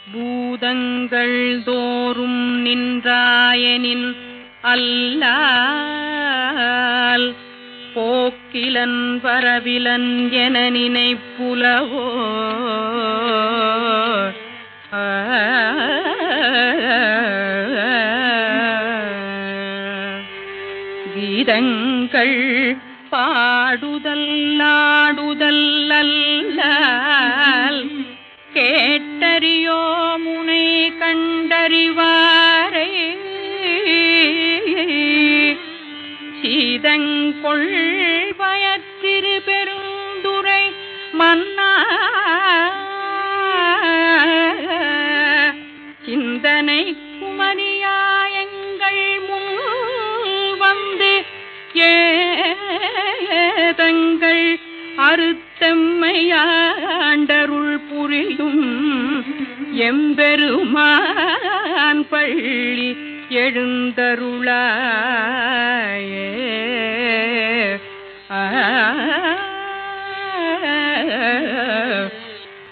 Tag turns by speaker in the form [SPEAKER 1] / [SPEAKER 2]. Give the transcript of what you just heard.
[SPEAKER 1] பூதங்கள் தோறும் நின்றாயனின் அல்லால் போக்கிலன் வரவிலன் என நினைப்புலவோ கீதங்கள் பாடுதல் ஆடுதல் அல்லால் கேட்டறியோ முனை கண்டறிவாரே சீதங்கொள் பயத்திரு பெருந்துரை மன்னா சிந்தனை குமரியாயங்கள் முன் வந்து ஏதங்கள் அறுத்தம்மையாண்டருள் புரியும் எம்பெருமான் பள்ளி எழுந்தருளாயே ஆ